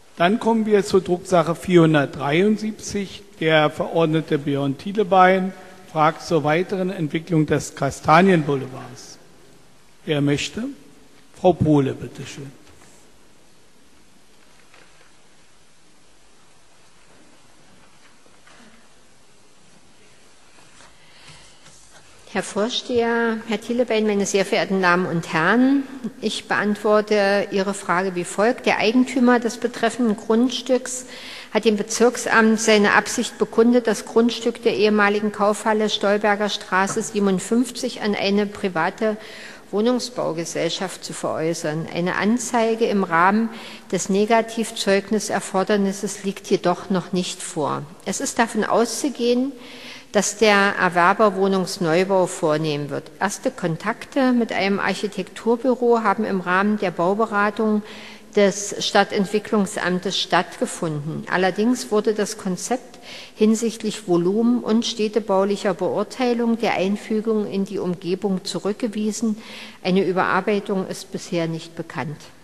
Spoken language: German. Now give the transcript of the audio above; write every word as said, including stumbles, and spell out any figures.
Dann kommen wir zur Drucksache vierhundertdreiundsiebzig. Der Verordnete Björn Thielebein fragt zur weiteren Entwicklung des Kastanienboulevards. Wer möchte? Frau Pohle, bitteschön. Herr Vorsteher, Herr Thielebein, meine sehr verehrten Damen und Herren, ich beantworte Ihre Frage wie folgt. Der Eigentümer des betreffenden Grundstücks hat dem Bezirksamt seine Absicht bekundet, das Grundstück der ehemaligen Kaufhalle Stolberger Straße siebenundfünfzig an eine private Wohnungsbaugesellschaft zu veräußern. Eine Anzeige im Rahmen des Negativzeugniserfordernisses liegt jedoch noch nicht vor. Es ist davon auszugehen, dass der Erwerber Wohnungsneubau vornehmen wird. Erste Kontakte mit einem Architekturbüro haben im Rahmen der Bauberatung des Stadtentwicklungsamtes stattgefunden. Allerdings wurde das Konzept hinsichtlich Volumen und städtebaulicher Beurteilung der Einfügung in die Umgebung zurückgewiesen. Eine Überarbeitung ist bisher nicht bekannt.